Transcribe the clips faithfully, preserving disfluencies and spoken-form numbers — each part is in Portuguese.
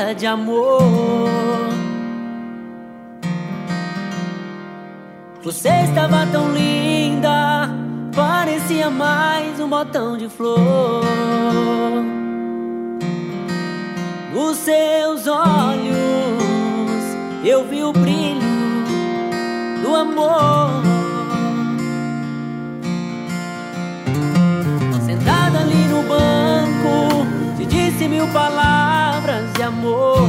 fala de amor. Você estava tão linda, parecia mais um botão de flor. Nos seus olhos eu vi o brilho do amor. Sentada ali no banco, te disse mil palavras de amor.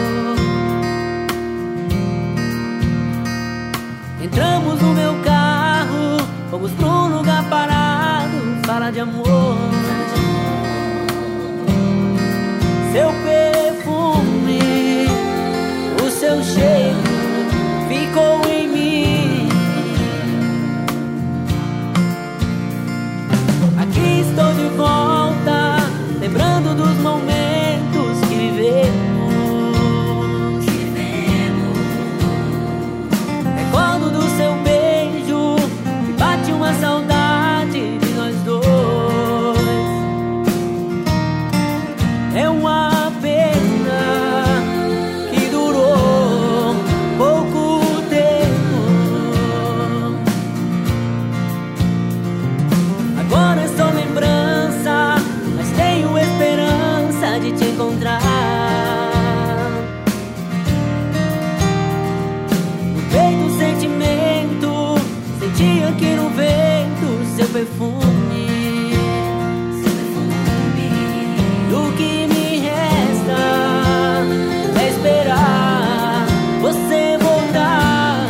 Entramos no meu carro, fomos pra um lugar parado, fala de amor. Seu perfume, o seu cheiro ficou em mim. Aqui estou de volta, lembrando dos momentos que vivemos. Recordo do seu beijo, que bate uma saudade de nós dois. É uma pena que durou pouco tempo. Agora é só lembrança, mas tenho esperança de te encontrar. No peito o sentimento, senti aqui no vento seu perfume. O que me resta é esperar você voltar.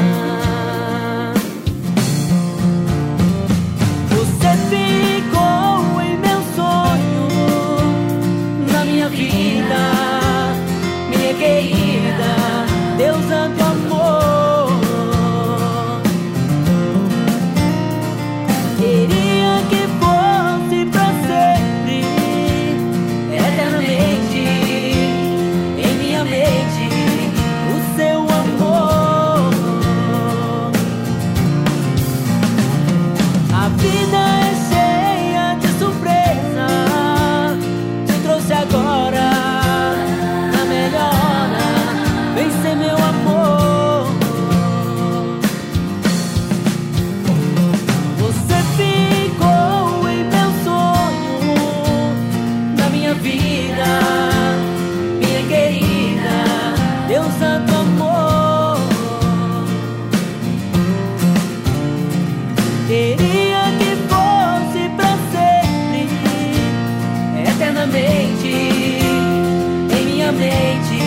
Você ficou em meu sonho, na minha vida, minha querida, deusa do amor. Queria que fosse pra sempre, eternamente, em minha mente, o seu amor. A vida é cheia de surpresa, te trouxe agora, na melhor hora, vem ser meu amor. Você ficou em meu sonho, na minha vida, minha querida, deusa do amor. Queria que fosse pra sempre, eternamente, em minha mente,